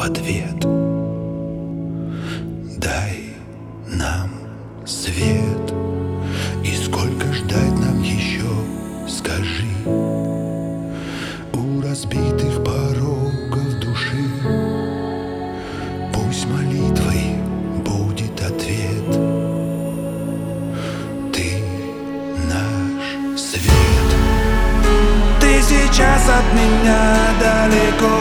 ответ. Дай нам свет, и сколько ждать нам еще, скажи. У разбитых порогов души пусть молитвой будет ответ. Ты наш свет. Ты сейчас от меня далеко,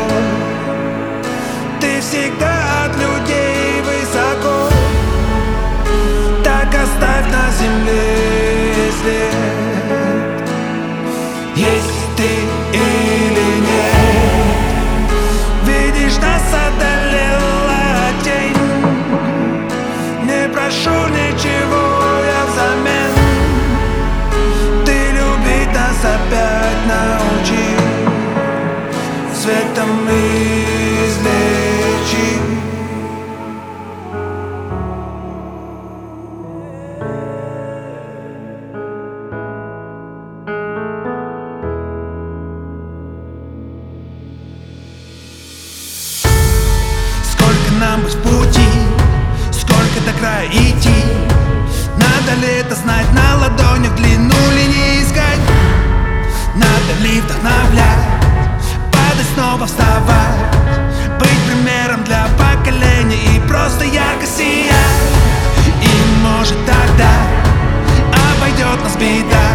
ты всегда от людей высоко. Так оставь на земле след, есть ты или нет. Видишь, нас одолела тень. Не прошу ничего я взамен, ты любить нас опять научи, светом излечи. Нам быть в пути, сколько до края идти. Надо ли это знать, на ладонях длину линии искать? Надо ли вдохновлять, падать, снова вставать, быть примером для поколения и просто ярко сиять. И может тогда обойдет нас беда.